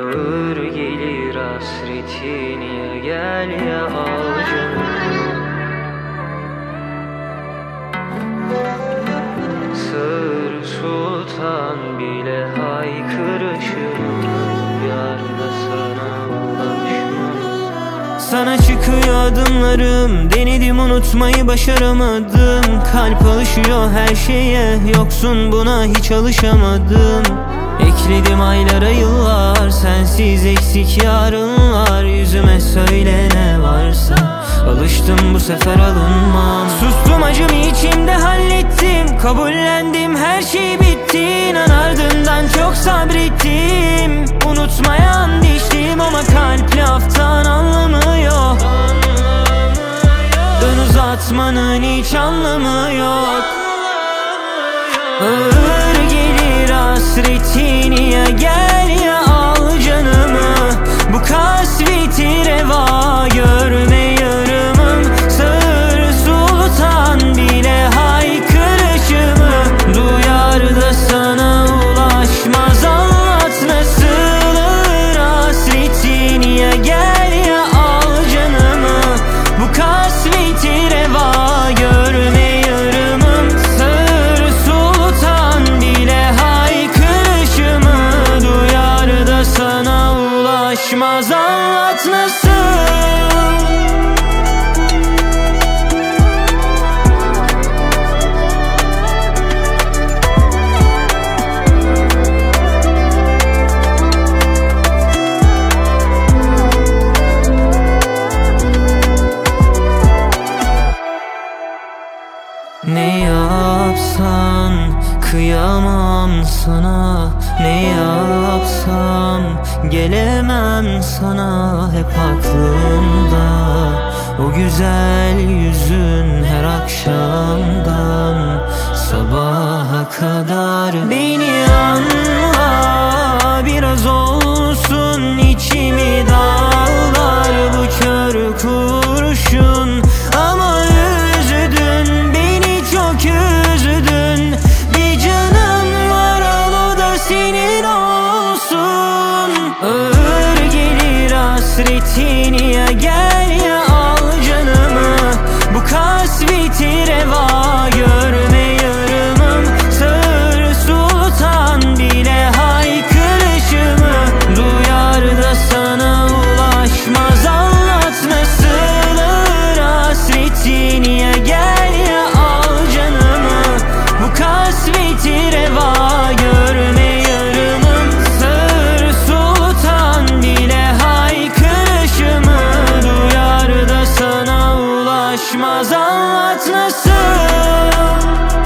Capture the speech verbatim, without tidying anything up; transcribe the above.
Ağır gelir hasretin, ya gel ya al canım. Sır sultan bile haykırışım, yar da sana ulaşmaz. Sana çıkıyor adımlarım, denedim unutmayı başaramadım. Kalp alışıyor her şeye, yoksun buna hiç alışamadım. Ekledim aylara yıllar, sensiz eksik yarınlar. Yüzüme söyle ne varsa, alıştım bu sefer alınmam. Sustum acımı içimde hallettim, kabullendim her şey bitti. İnan ardından çok sabrettim, unutmaya and içtim. Ama kalp laftan anlamıyor, dön uzatmanın hiç anlamı yok. Ağır gelir hasretin, ya gel ya al canımı. Bu kasveti reva görme yarımım. Sır sultan bile haykırışımı duyar da sana ulaşmaz. Anlat nasılır hasretin, ya gel ya al canımı. Bu kasveti reva görme yarımım. Sır sultan bile haykırışımı duyar da sana ulaşmaz. Anlat nasıl? Ne yapsan kıyamam sana, ne yapsam gelemem sana. Hep aklımda o güzel yüzün, her akşamdan sabaha kadar. Beni anla, biraz olsun içimi dağlar bu kör kurşun. Ama üzdün beni, çok üzdün. Bir canım var, al o da senin olsun. Ağır gelir hasretin, ya gel ya al canımı. Bu kasveti reva görme yarımım. Sır sultan bile haykırışımı duyar da sana ulaşmaz. Anlat nasılır hasretin, ya gel ya al canımı. Bu kasveti reva görme yarımım. Sır sultan bile haykırışımı duyar da sana ulaşmaz. Anlat nasıl?